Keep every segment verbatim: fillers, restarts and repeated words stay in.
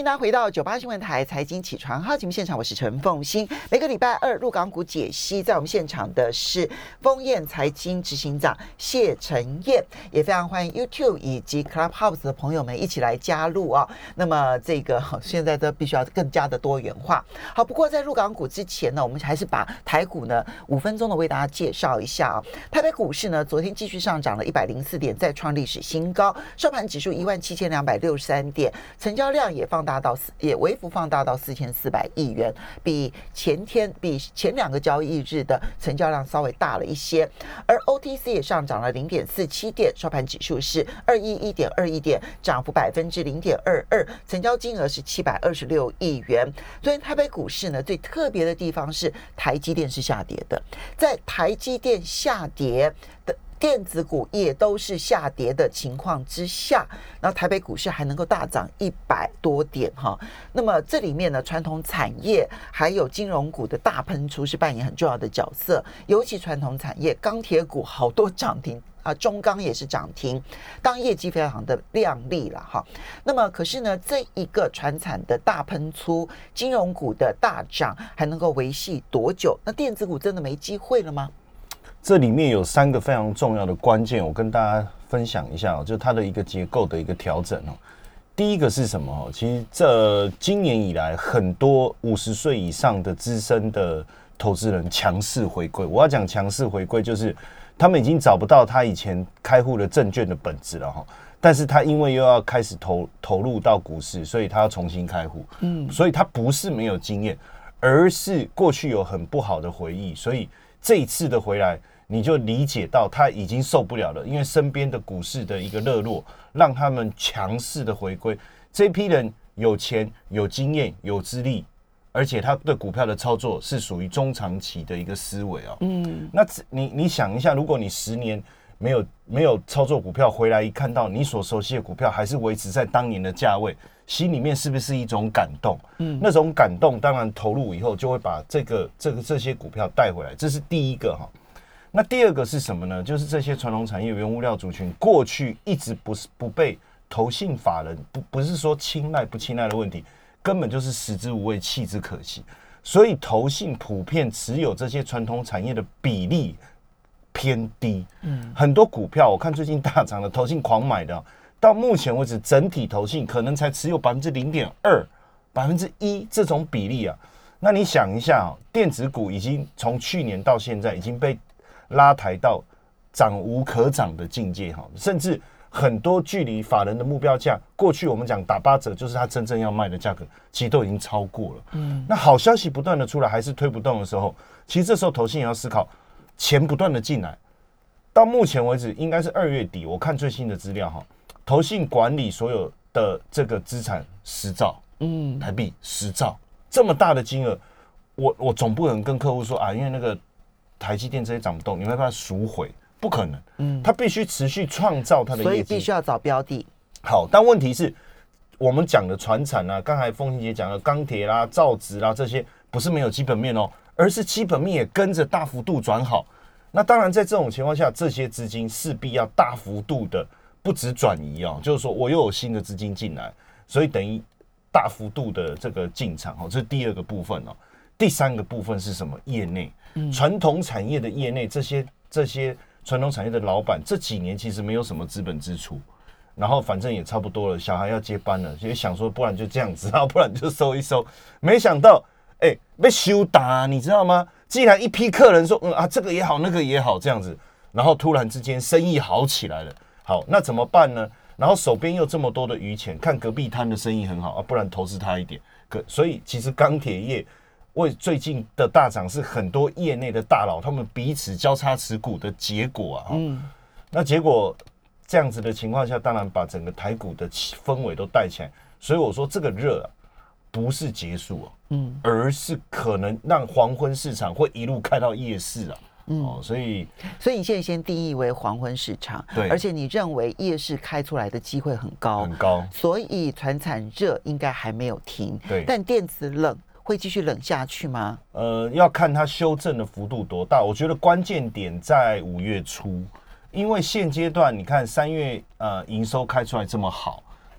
欢迎大家回到九八新闻台财经起床号节目现场，我是陈凤馨。每个礼拜二入港股解析，在我们现场的是丰燕财经执行长谢晨燕，也非常欢迎 YouTube 以及 Clubhouse 的朋友们一起来加入啊。那么这个现在都必须要更加的多元化。好，不过在入港股之前呢，我们还是把台股呢五分钟的为大家介绍一下啊。台北股市呢昨天继续上涨了一百零四点，再创历史新高，收盘指数一万七千两百六十三点，成交量也放大。到也微幅放大到四千四百亿元，比前天比前两个交易日的成交量稍微大了一些，而 O T C 也上涨了零点四七点，收盘指数是二一一点二一点，涨幅百分之零点二二，成交金额是七百二十六亿元。昨天台北股市呢，最特别的地方是台积电是下跌的，在台积电下跌的。电子股也都是下跌的情况之下，然后台北股市还能够大涨一百多点哈。那么这里面呢，传统产业还有金融股的大喷出是扮演很重要的角色，尤其传统产业，钢铁股好多涨停啊，中钢也是涨停，当业绩非常的亮丽了哈。那么可是呢，这一个传产的大喷出，金融股的大涨还能够维系多久？那电子股真的没机会了吗？ 这里面有三个非常重要的关键，我跟大家分享一下，就是它的一个结构的一个调整。第一个是什么？其实这今年以来，很多五十岁以上的资深的投资人强势回归。我要讲强势回归，就是他们已经找不到他以前开户的证券的本质了哈。但是他因为又要开始投投入到股市，所以他要重新开户。嗯，所以他不是没有经验，而是过去有很不好的回忆，所以这一次的回来。你就理解到他已经受不了了，因为身边的股市的一个热络，让他们强势的回归。这批人有钱、有经验、有资历，而且他对股票的操作是属于中长期的一个思维哦。嗯，那你你想一下，如果你十年没有没有操作股票，回来一看到你所熟悉的股票还是维持在当年的价位，心里面是不是一种感动？嗯，那种感动当然投入以后就会把这个这个这些股票带回来，这是第一个哈。那第二个是什么呢？就是这些传统产业、原物料族群过去一直不是不被投信法人不不是说青睐不青睐的问题，根本就是食之无味，弃之可惜。所以投信普遍持有这些传统产业的比例偏低。嗯，很多股票我看最近大涨的投信狂买的，到目前为止整体投信可能才持有百分之零点二、百分之一这种比例啊。那你想一下哦，电子股已经从去年到现在已经被拉抬到涨无可涨的境界哈，甚至很多距离法人的目标价，过去我们讲打八折就是他真正要卖的价格，其实都已经超过了。嗯，那好消息不断的出来，还是推不动的时候，其实这时候投信也要思考，钱不断的进来，到目前为止应该是二月底，我看最新的资料哈，投信管理所有的这个资产十兆，嗯，台币十兆，这么大的金额，我我总不能跟客户说啊，因为那个。台积电这些涨不动，你会把它赎回？不可能，嗯，它必须持续创造它的业绩， 所以必须要找标的。 好，但问题是，我们讲的传产啊，刚才凤馨姐讲的钢铁啦、造纸啦这些，不是没有基本面哦，而是基本面也跟着大幅度转好。那当然，在这种情况下，这些资金势必要大幅度的不止转移哦，就是说我又有新的资金进来，所以等于大幅度的这个进场哦，这是第二个部分哦。第三个部分是什么？业内。传统产业的业内，这些这些传统产业的老板，这几年其实没有什么资本支出，然后反正也差不多了，小孩要接班了，所以想说，不然就这样子，然后不然就收一收。没想到，哎、欸，被修打、啊，你知道吗？既然一批客人说，嗯啊，这个也好，那个也好，这样子，然后突然之间生意好起来了，好，那怎么办呢？然后手边又这么多的余钱，看隔壁摊的生意很好啊，不然投资他一点。可所以其实钢铁业。为最近的大涨是很多业内的大佬他们彼此交叉持股的结果啊，嗯，那结果这样子的情况下，当然把整个台股的氛围都带起来，所以我说这个热啊不是结束啊，嗯，而是可能让黄昏市场会一路开到夜市啊，嗯，哦，所以所以你现在先定义为黄昏市场， 对， 而且你认为夜市开出来的机会很高， 很高， 所以传产热应该还没有停， 对， 但电子冷。会继续冷下去吗？ 呃，要看它修正的幅度多大。我觉得关键点在五月初，因为现阶段你看三月呃营收开出来这么好，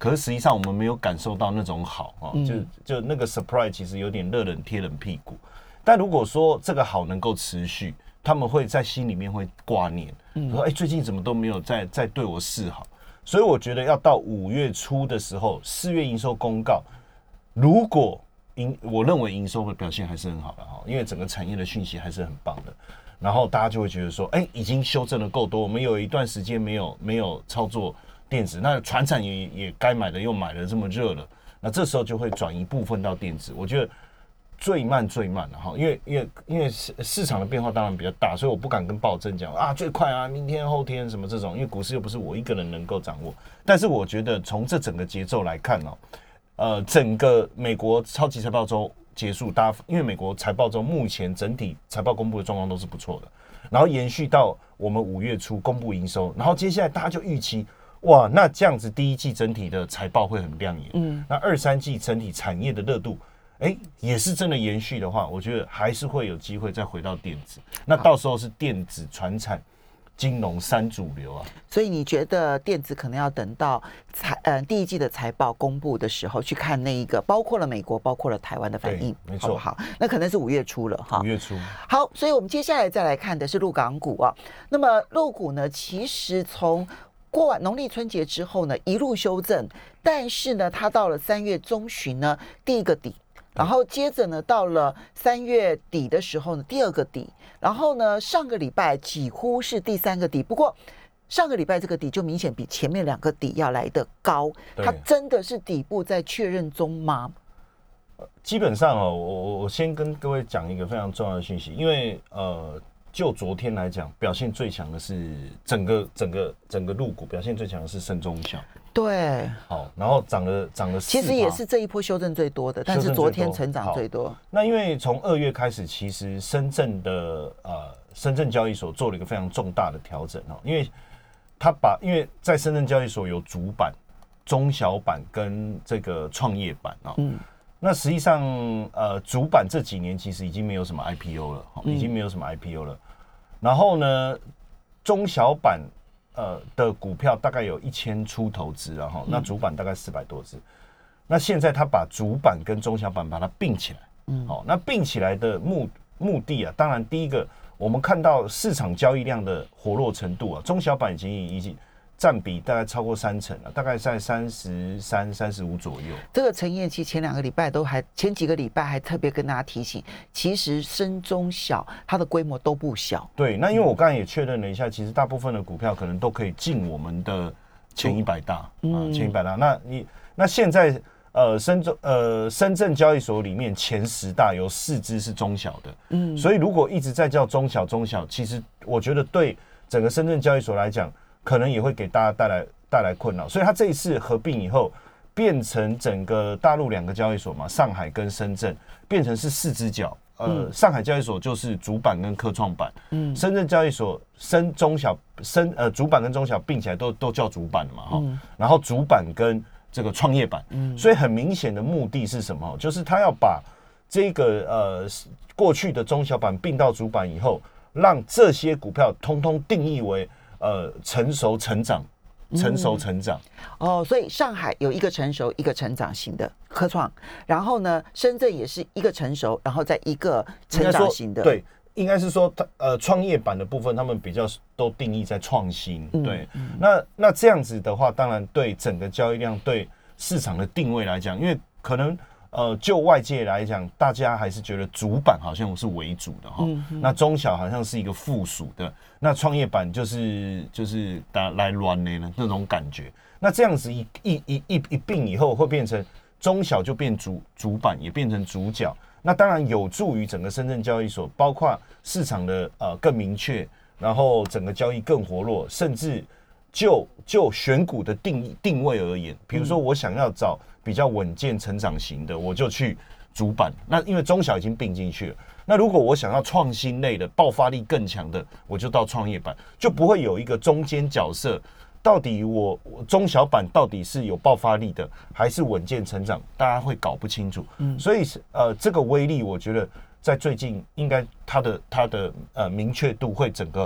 可是实际上我们没有感受到那种好啊， 嗯、 就就那个 surprise 其实有点热冷贴冷屁股。但如果说这个好能够持续，他们会在心里面会挂念，嗯、说哎、欸，最近怎么都没有再再对我示好。所以我觉得要到五月初的时候，四月营收公告，如果营我认为营收的表现还是很好的哈，因为整个产业的讯息还是很棒的。然后大家就会觉得说，哎、欸，已经修正的够多，我们有一段时间没有没有操作电子，那传产也也该买的又买了这么热了，那这时候就会转移部分到电子。我觉得最慢最慢了哈，因为因为因为市场的变化当然比较大，所以我不敢跟暴政讲啊最快啊明天后天什么这种，因为股市又不是我一个人能够掌握。但是我觉得从这整个节奏来看哦，呃，整个美国超级财报周结束，大家因为美国财报周目前整体财报公布的状况都是不错的，然后延续到我们五月初公布营收，然后接下来大家就预期哇，那这样子第一季整体的财报会很亮眼，嗯，那二三季整体产业的热度，哎、欸，也是真的延续的话，我觉得还是会有机会再回到电子，那到时候是电子、传产、金融三主流啊。 所以你觉得电子可能要等到财呃第一季的财报公布的时候去看那一个，包括了美国，包括了台湾的反应， 没错， 好不好？那可能是五月初了哈。 五月初。 好，所以我们接下来再来看的是陆港股啊。那么陆股呢，其实从过完农历春节之后呢，一路修正，但是呢，它到了三月中旬呢，第一个底。然后接着呢，到了三月底的时候呢，第二个底，然后呢，上个礼拜几乎是第三个底。不过上个礼拜这个底就明显比前面两个底要来得高，它真的是底部在确认中吗？ 基本上哦，我我先跟各位讲一个非常重要的讯息，因为呃，就昨天来讲，表现最强的是整个整个整个陆股表现最强的是深中小。 对， 好，然后涨了涨了， 其实也是这一波修正最多的，但是昨天成长最多。 那因为从二月开始，其实深圳的呃深圳交易所做了一个非常重大的调整哦，因为他把因为在深圳交易所有主板、中小板跟这个创业板啊、哦，嗯，那实际上呃主板这几年其实已经没有什么 I P O 了，已经没有什么 I P O 了，嗯、然后呢中小板。呃的股票大概有一千出头只，然后那主板大概四百多只，那现在他把主板跟中小板把它并起来，嗯，好，那并起来的目目的啊，当然第一个我们看到市场交易量的活络程度啊，中小板已经已经占比大概超过三成了，大概在三十三、三十五左右。 这个陈彦琪前两个礼拜都还，前几个礼拜还特别跟大家提醒，其实深中小它的规模都不小。 对，那因为我刚才也确认了一下，其实大部分的股票可能都可以进我们的前一百大、嗯、啊，前一百大。那你那现在呃深圳呃深圳交易所里面前十大有四只是中小的，嗯，所以如果一直在叫中小中小，其实我觉得对整个深圳交易所来讲，可能也会给大家带来带来困扰，所以它这一次合并以后，变成整个大陆两个交易所嘛，上海跟深圳变成是四只脚。呃，嗯、上海交易所就是主板跟科创板，嗯，深圳交易所深中小深呃主板跟中小并起来都都叫主板嘛哈，嗯、然后主板跟这个创业板，嗯，所以很明显的目的是什么？就是他要把这个呃过去的中小板并到主板以后，让这些股票通通定义为。呃，成熟成长，成熟成长、 嗯、哦，所以上海有一个成熟，一个成长型的科创，然后呢，深圳也是一个成熟，然后再一个成长型的。 对，应该是说，呃，创业板的部分，他们比较都定义在创新。嗯、对，嗯、那那这样子的话，当然对整个交易量、对市场的定位来讲，因为可能。呃，就外界来讲，大家还是觉得主板好像是为主的哈，嗯、那中小好像是一个附属的，那创业板就是就是打来乱的那种感觉。那这样子一一一一一并以后，会变成中小就变主主板，也变成主角。那当然有助于整个深圳交易所，包括市场的呃更明确，然后整个交易更活络，甚至就就选股的定义定位而言，比如说我想要找。比较稳健成长型的，我就去主板。那因为中小已经并进去了。那如果我想要创新类的、爆发力更强的，我就到创业板，就不会有一个中间角色。到底我中小板到底是有爆发力的，还是稳健成长？大家会搞不清楚。嗯，所以呃，这个威力，我觉得在最近应该它的它的呃明确度会整个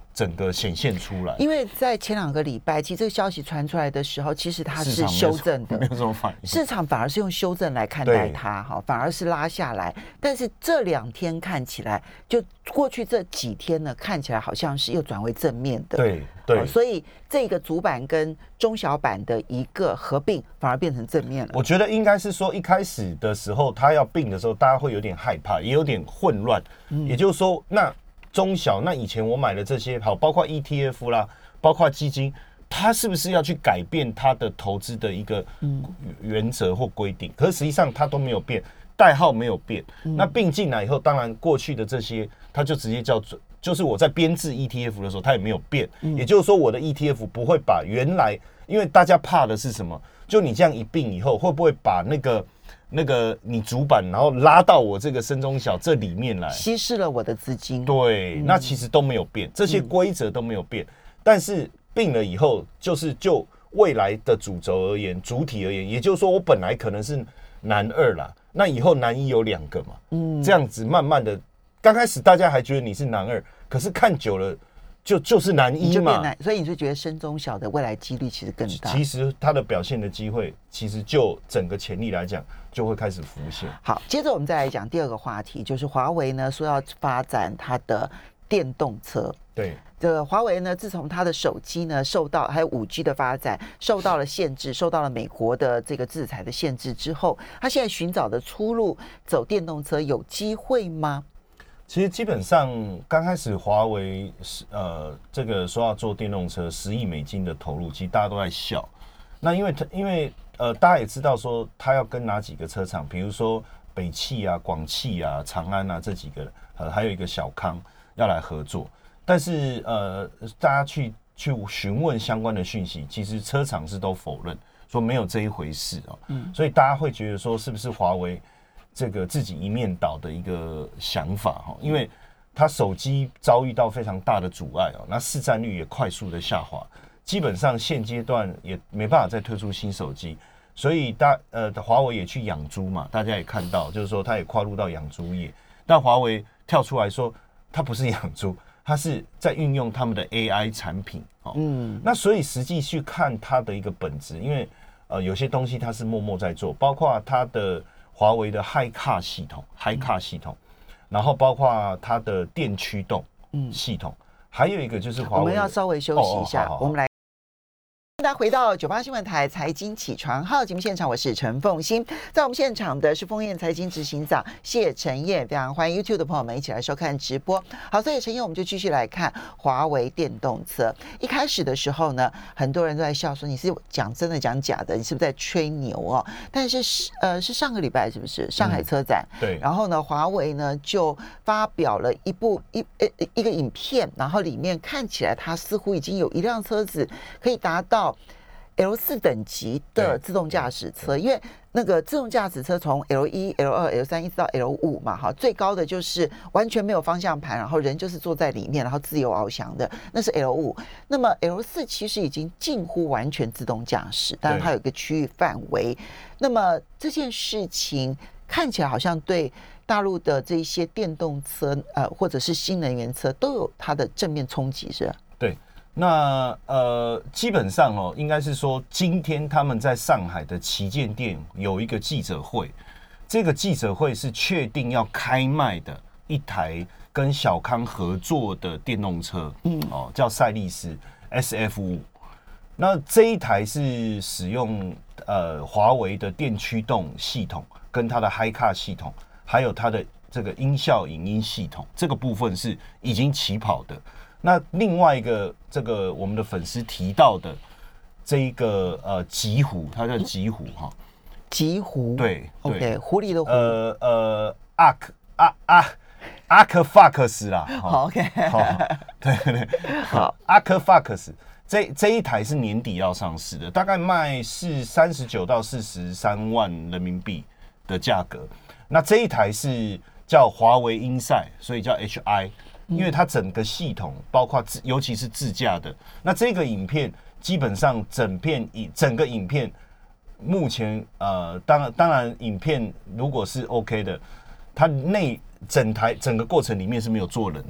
整个显现出来。 因为在前两个礼拜，其实这个消息传出来的时候，其实它是修正的， 没有什么反应。 市场反而是用修正来看待它，哈，反而是拉下来。但是这两天看起来，就过去这几天呢，看起来好像是又转为正面的。 对对、哦， 所以这个主板跟中小板的一个合并，反而变成正面了。 我觉得应该是说，一开始的时候，它要并的时候，大家会有点害怕，也有点混乱。嗯、也就是说，那中小，那以前我买的这些，好，包括 E T F 啦，包括基金，它是不是要去改变它的投资的一个原则或规定？可是实际上它都没有变，代号没有变。嗯、那并进来以后，当然过去的这些，它就直接叫做，就是我在编制 E T F 的时候，它也没有变。嗯、也就是说，我的 E T F 不会把原来，因为大家怕的是什么？就你这样一并以后，会不会把那个？那个你主板，然后拉到我这个深中小这里面来， 稀释了我的资金。 对，嗯、那其实都没有变，这些规则都没有变。嗯、但是并了以后，就是就未来的主轴而言，主体而言，也就是说，我本来可能是男二啦，那以后男一有两个嘛，嗯，这样子慢慢的，刚开始大家还觉得你是男二，可是看久了。就就是男一嘛， 所以你是觉得深中小的未来几率其实更大。 其实它的表现的机会，其实就整个潜力来讲，就会开始浮现。 好，接着我们再来讲第二个话题，就是华为呢说要发展它的电动车。 对， 这个华为呢，自从它的手机呢受到还有五 G 的发展受到了限制，受到了美国的这个制裁的限制之后，它现在寻找的出路走电动车有机会吗？ 其实基本上刚开始华为呃这个说要做电动车十亿美金的投入，其实大家都在笑。那因为因为呃大家也知道说他要跟哪几个车厂，比如说北汽啊、广汽啊、长安啊这几个，呃还有一个小康要来合作。但是呃大家去去询问相关的讯息，其实车厂是都否认说没有这一回事啊、哦。嗯，所以大家会觉得说是不是华为？这个自己一面倒的一个想法哈，因为它手机遭遇到非常大的阻碍哦，那市占率也快速的下滑，基本上现阶段也没办法再推出新手机，所以大呃华为也去养猪嘛，大家也看到，就是说它也跨入到养猪业，但华为跳出来说它不是养猪，它是在运用他们的 A I 产品哦，嗯，那所以实际去看它的一个本质，因为呃有些东西它是默默在做，包括它的。华为的 HiCar 系统 ，HiCar 系统，然后包括它的电驱动系统，嗯、还有一个就是华为。 我们要稍微休息一下，哦哦、好好好我们来。大家回到九八新闻台财经起床号节目现场，我是陈凤馨，在我们现场的是丰彦财经执行长谢晨彦，非常欢迎 YouTube 的朋友们一起来收看直播。好，所以晨彦我们就继续来看华为电动车。一开始的时候呢，很多人都在笑说你是讲真的讲假的，你是不是在吹牛哦？但是呃是上个礼拜是不是上海车展？ 嗯、对。 然后呢，华为呢就发表了一部一呃一个影片，然后里面看起来它似乎已经有一辆车子可以达到。L 四等级的自动驾驶车，因为那个自动驾驶车从 L 一、L 二、L 三一直到 L 五嘛，哈，最高的就是完全没有方向盘，然后人就是坐在里面，然后自由翱翔的，那是 L 五。那么 L 四其实已经近乎完全自动驾驶，当然它有一个区域范围。那么这件事情看起来好像对大陆的这些电动车，呃，或者是新能源车都有它的正面冲击，是吧？ 对。那呃，基本上哦，应该是说，今天他们在上海的旗舰店有一个记者会，这个记者会是确定要开卖的一台跟小康合作的电动车，嗯，哦，叫赛力斯 S F 五。那这一台是使用呃华为的电驱动系统，跟它的 HiCar 系统，还有它的这个音效影音系统，这个部分是已经起跑的。那另外一个，这个我们的粉丝提到的这一个呃极狐，它叫极狐哈， 极狐对 ，OK， 狐狸的狐， 呃呃阿克阿阿阿克法克斯啦， 好 OK， 好，对对好，阿克法克斯这这一台是年底要上市的，大概卖是三十九到四十三万人民币的价格。那这一台是叫华为英赛，所以叫 H I。因为它整个系统包括自，尤其是自驾的，那这个影片基本上整片整个影片目前呃，当然当然影片如果是 OK 的，它内整台整个过程里面是没有坐人的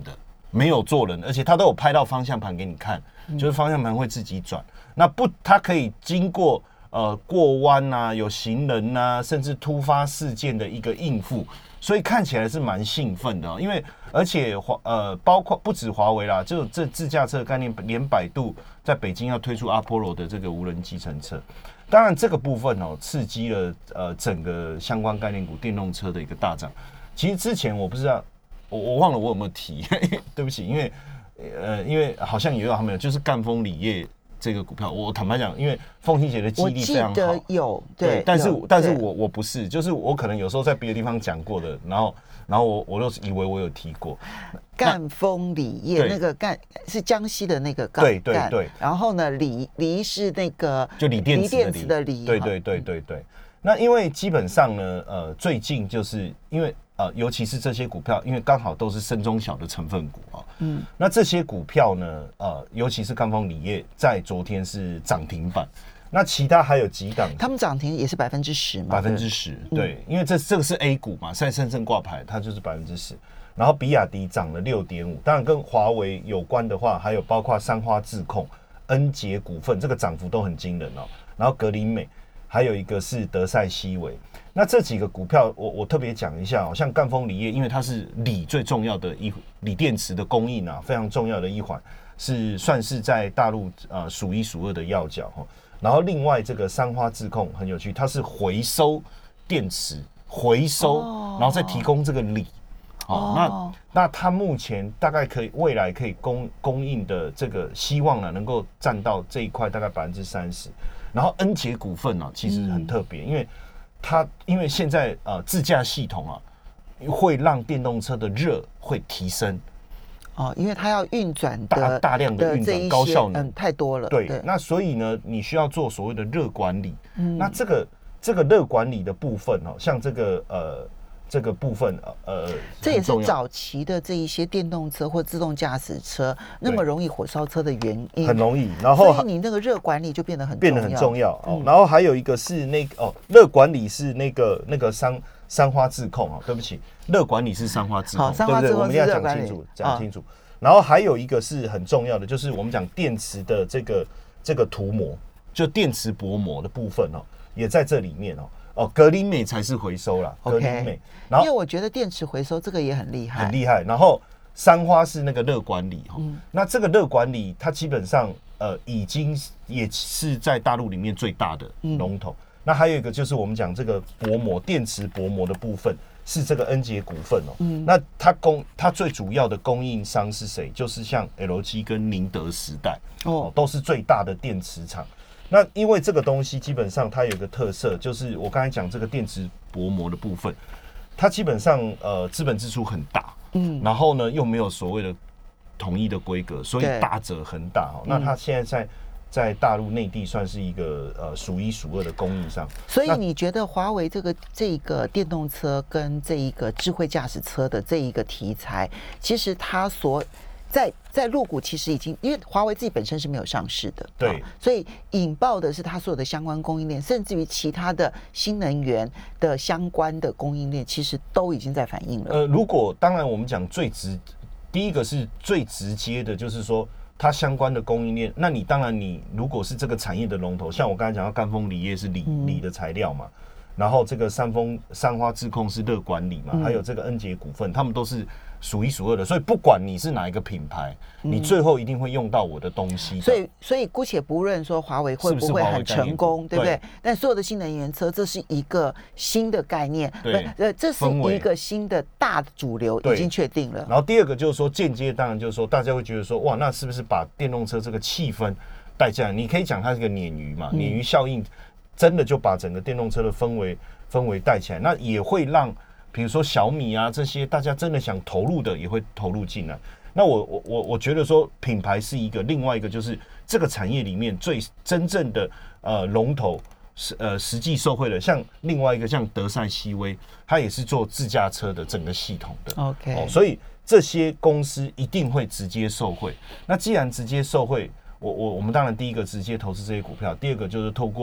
没有做人，而且它都有拍到方向盘给你看，嗯、就是方向盘会自己转。那不，它可以经过呃过弯啊，有行人啊，甚至突发事件的一个应付，所以看起来是蛮兴奋的、哦。因为而且华呃，包括不止华为啦，就这自驾车的概念，连百度在北京要推出阿波罗的这个无人计程车。当然，这个部分哦，刺激了呃整个相关概念股电动车的一个大涨。其实之前我不知道，我我忘了我有没有提，对不起，因为呃，因为好像也有还没有，就是赣锋锂业这个股票，我坦白讲，因为凤馨姐的记忆力非常好， 我记得有 对, 对，但是但是对我我不是，就是我可能有时候在别的地方讲过的，然后然后我我就以为我有提过。 赣锋锂业那个赣是江西的那个赣， 对对对， 然后呢锂锂是那个就锂电池的锂， 对对对对对。那因为基本上呢，呃，最近就是因为呃，尤其是这些股票，因为刚好都是深中小的成分股啊，嗯，那这些股票呢，呃，尤其是赣锋锂业，在昨天是涨停板。那其他还有几档， 他们涨停也是百分之十嘛， 百分之十，对，因为这这个是 A 股嘛，在深圳挂牌，它就是百分之十。然后比亚迪涨了六点五，当然跟华为有关的话，还有包括三花智控、恩捷股份，这个涨幅都很惊人哦。然后格林美，还有一个是德赛西维。那这几个股票我，我我特别讲一下哦，像赣锋锂业，因为它是锂最重要的一锂电池的供应啊，非常重要的一环，是算是在大陆呃数一数二的要角哈。然后另外这个三花智控很有趣，它是回收电池，回收，哦、然后再提供这个锂。哦，那那它目前大概可以未来可以供供应的这个希望呢，能够占到这一块大概百分之三十。然后恩捷股份啊，其实很特别，嗯、因为它因为现在呃自驾系统啊，会让电动车的热会提升。 哦，因为它要运转的大大量的运转高效能， 嗯，太多了。 对，对那所以呢，你需要做所谓的热管理。嗯，那这个这个热管理的部分哦，像这个呃。这个部分呃， 这也是早期的这一些电动车或自动驾驶车那么容易火烧车的原因， 很容易。然后所以你那个热管理就变得很变得很重要哦。嗯、然后还有一个是那个哦，热管理是那个那个三三花智控哦，对不起，热管理是三花智控，对不对？我们要讲清楚，讲清楚。然后还有一个是很重要的，就是我们讲电池的这个这个涂膜，就电池薄膜的部分哦，也在这里面哦。哦，格林美才是回收啦， okay, 格林美。 然后因为我觉得电池回收这个也很厉害， 很厉害。然后三花是那个热管理哈、嗯，那这个热管理它基本上呃已经也是在大陆里面最大的龙头。嗯、那还有一个就是我们讲这个薄膜电池薄膜的部分是这个恩捷股份哦。嗯、那它供它最主要的供应商是谁？就是像 L G 跟宁德时代哦，都是最大的电池厂。那因为这个东西基本上它有一个特色，就是我刚才讲这个电池薄膜的部分，它基本上呃资本支出很大，嗯，然后呢又没有所谓的统一的规格，所以打折很大哦。那它现在在在大陆内地算是一个呃数一数二的供应商。 所以你觉得华为这个这个电动车跟这一个智慧驾驶车的这一个题材，其实它所在在陆股其实已经，因为华为自己本身是没有上市的， 对、 哦，所以引爆的是它所有的相关供应链，甚至于其他的新能源的相关的供应链，其实都已经在反映了。 呃，如果当然我们讲最直，第一个是最直接的，就是说它相关的供应链，那你当然你如果是这个产业的龙头，像我刚才讲到赣锋锂业是锂锂、嗯、的材料嘛。然后这个三丰三花智控是热管理嘛，嗯、还有这个恩捷股份，他们都是数一数二的，所以不管你是哪一个品牌，嗯、你最后一定会用到我的东西。 所以，所以姑且不论说华为会不会很成功，是是对不对？对但所有的新能源车，这是一个新的概念， 对， 呃，这是一个新的大主流，已经确定了。 然后第二个就是说，间接当然就是说，大家会觉得说，哇，那是不是把电动车这个气氛带进来？你可以讲它是个鲶鱼嘛，鲶鱼效应。真的就把整个电动车的氛围氛围带起来，那也会让比如说小米啊这些大家真的想投入的也会投入进来。那我我我我觉得说品牌是一个，另外一个就是这个产业里面最真正的呃龙头是呃实际受惠的，像另外一个像德赛西威，它也是做自驾车的整个系统的 ，OK， 哦，所以这些公司一定会直接受惠。那既然直接受惠，我我我们当然第一个直接投资这些股票，第二个就是透过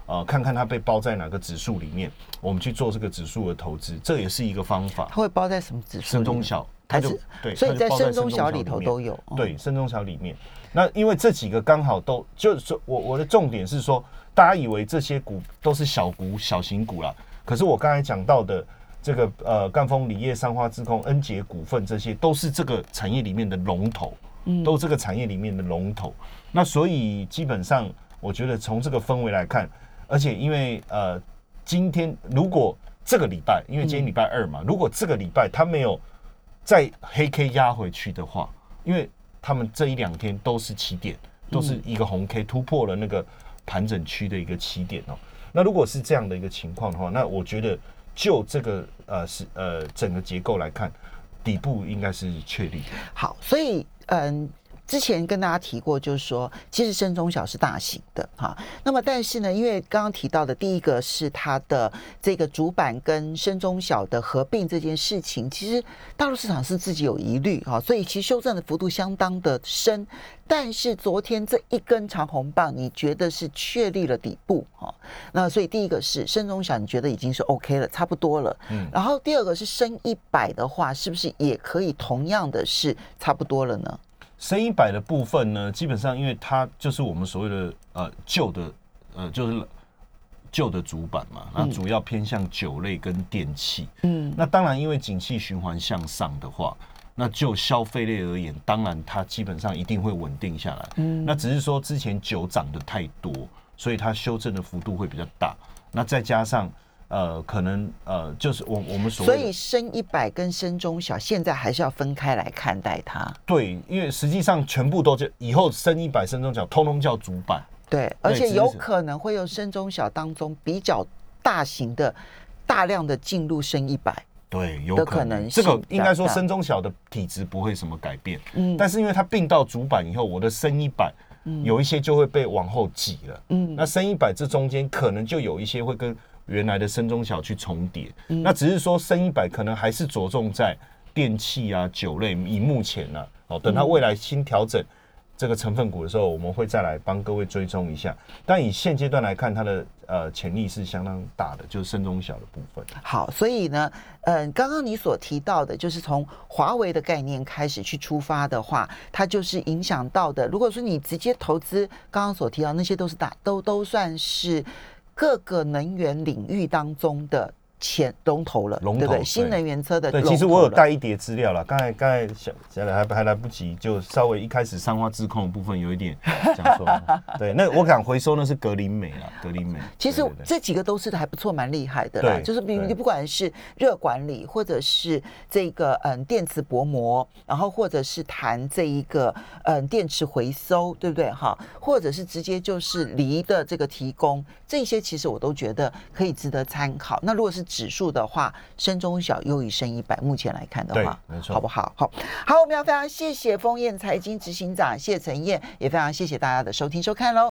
呃，看看它被包在哪个指数里面，我们去做这个指数的投资，这也是一个方法。 它会包在什么指数？ 深中小，它就对， 所以在深中小里头都有。 哦、对，深中小里面。那因为这几个刚好都就是说我我的重点是说，大家以为这些股都是小股、小型股啦，可是我刚才讲到的这个呃赣锋锂业、三花智控、恩捷股份，这些都是这个产业里面的龙头，嗯，都是这个产业里面的龙头。那所以基本上，我觉得从这个氛围来看。而且因为呃，今天如果这个礼拜，因为今天礼拜二嘛，嗯、如果这个礼拜它没有再黑 K 压回去的话，因为他们这一两天都是起点，都是一个红 K 突破了那个盘整区的一个起点哦。那如果是这样的一个情况的话，那我觉得就这个呃是呃整个结构来看，底部应该是确立。 好，所以嗯。之前跟大家提过，就是说，其实深中小是大型的哈。那么，但是呢，因为刚刚提到的第一个是它的这个主板跟深中小的合并这件事情，其实大陆市场是自己有疑虑哈，所以其实修正的幅度相当的深。但是昨天这一根长红棒，你觉得是确立了底部哈？那所以第一个是深中小，你觉得已经是 OK 了，差不多了。嗯。然后第二个是深一百的话，是不是也可以同样的是差不多了呢？ 深一百的部分呢，基本上因为它就是我们所谓的呃旧的呃就是旧的主板嘛，那主要偏向酒类跟电器。嗯，那当然因为景气循环向上的话，那就消费类而言，当然它基本上一定会稳定下来。嗯，那只是说之前酒涨得太多，所以它修正的幅度会比较大。那再加上。呃，可能呃，就是我我们所谓的， 所以深一百跟深中小现在还是要分开来看待它。 对，因为实际上全部都就以后深一百、深中小通通叫主板。 对，而且有可能会有深中小当中比较大型的、大量的进入深一百。 对，有可能。这个应该说深中小的体质不会什么改变，嗯，但是因为它并到主板以后，我的深一百。有一些就会被往后挤了，嗯，那深一百这中间可能就有一些会跟原来的深中小去重叠，嗯，那只是说深一百可能还是着重在电器啊、酒类，以目前呢、啊，哦，等它未来新调整这个成分股的时候，我们会再来帮各位追踪一下。但以现阶段来看，它的呃潜力是相当大的，就是深中小的部分。 好，所以呢，嗯、呃，刚刚你所提到的，就是从华为的概念开始去出发的话，它就是影响到的。如果说你直接投资，刚刚所提到那些都是大，都都算是各个能源领域当中的。前龙头了， 龙头对不对？新能源车的对，其实我有带一叠资料了，刚才刚才想想还还来不及，就稍微一开始三花智控的部分有一点讲错了。对，那我敢回收那是格林美啦，格林美。 其实这几个都是还不错，蛮厉害的啦。就是比你不管是热管理，或者是这个嗯电磁薄膜，然后或者是谈这一个嗯电池回收，对不对哈？或者是直接就是锂的这个提供，这些其实我都觉得可以值得参考。那如果是指数的话，深中小优于深一百，目前来看的话， 没错， 好不好？好，好，我们要非常谢谢丰彦财经执行长谢承彦，也非常谢谢大家的收听收看喽。